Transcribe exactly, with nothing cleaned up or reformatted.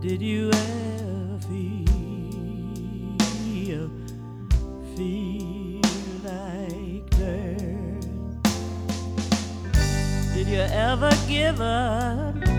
Did you ever feel, feel like dirt? Did you ever give up